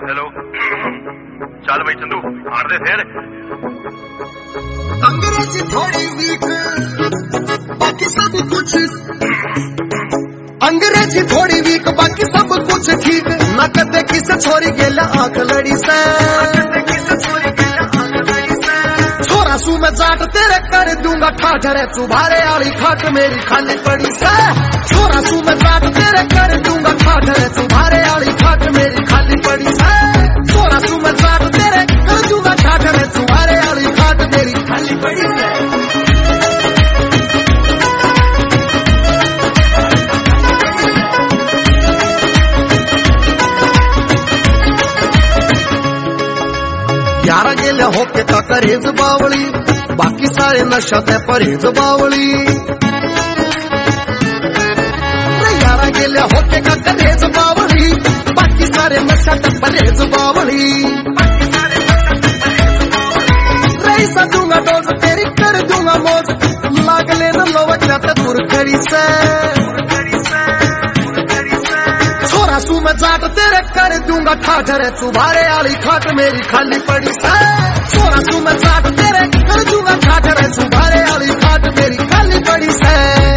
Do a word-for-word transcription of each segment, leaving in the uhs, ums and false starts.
hello चल भाई चंदू आड़ दे फिर अंग्रेजी थोड़ी वीक बाकी सब कुछ अंग्रेजी थोड़ी वीक बाकी सब कुछ ठीक न कदे किसे छोरी गेला आंख लड़ी से छोरा सू मैं जाट तेरे कर दूंगा ठाठरे चुभारे आली खाट मेरी खाली पड़ी से छोरा सू मैं जाट तेरे कर दूंगा ठाठरे चुभारे आली खाट मेरी खाली पड़ी से छोरा सू मैं जाट तेरे कर दूंगा ठाठरे चुभारे आली खाट मेरी खाली पड़ी से यारा गेल्या होके का करेज बावळी बाकी सारे नशा ते परहेज बावळी यारा गेल्या होके का करेज बावळी बाकी सारे नशा ते परहेज बावळी रईसा दूंगा डोज तेरी कर दूंगा मौज लागले न लोवच्या ते दूर करी से छोरा सू मैं जाट तेरे कर दूंगा ठाठरे चुभारे आली खाट मेरी खाली पड़ी से छोरा सू मैं जाट तेरे कर दूंगा ठाठरे चुभारे आली खाट मेरी खाली पड़ी से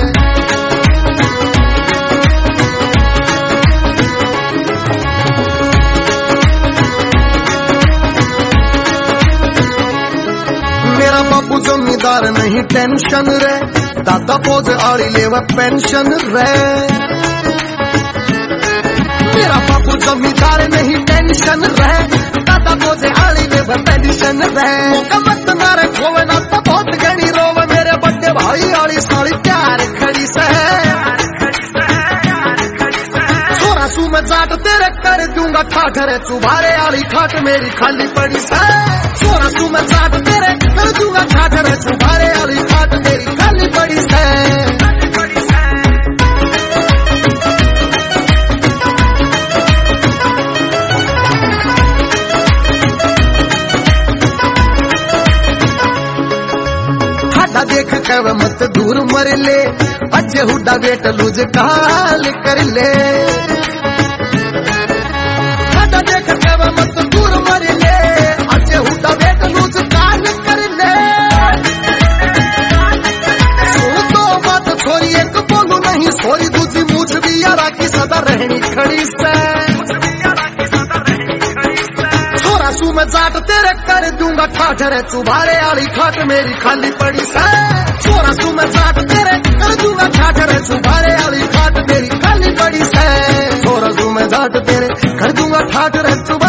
मेरा बाबू जमींदार नहीं टेंशन रे दादा पोज आड़ी लेवा पेंशन रे मेरा बाबू जमींदार नहीं टेंशन रहे दादा बोझे आली में पेंशन रहे कमत नारे खोवे ना तो बहुत गणी रोवे मेरे बड़े भाई आली साली प्यार खड़ी से छोरा सू मैं जाट तेरे कर दूंगा ठाठरे चुभारे आली खाट मेरी खाली पड़ी से छोरा सू मैं जाट तेरे कर दूंगा ठाठरे चुभारे आली खाट मेरी खाली पड़ी से देख कर मत दूर मर ले अजे हुडा बेट लूज काल कर ले देख कर मत दूर मर ले अजे हुडा बेट लूज काल कर ले तो मत छोरी एक बोलू नहीं सोरी दूसरी मूछ भी यारा की सदा रहनी खड़ी से छोरा सू मैं जाट तेरे कर दूंगा ठाठरे चुभारे आली खाट मेरी खाली पड़ी से छोरा सू मैं जाट तेरे कर दूंगा ठाठरे चुभारे आली खाट मेरी खाली पड़ी से छोरा सू मैं जाट तेरे कर दूंगा ठाठरे चुभारे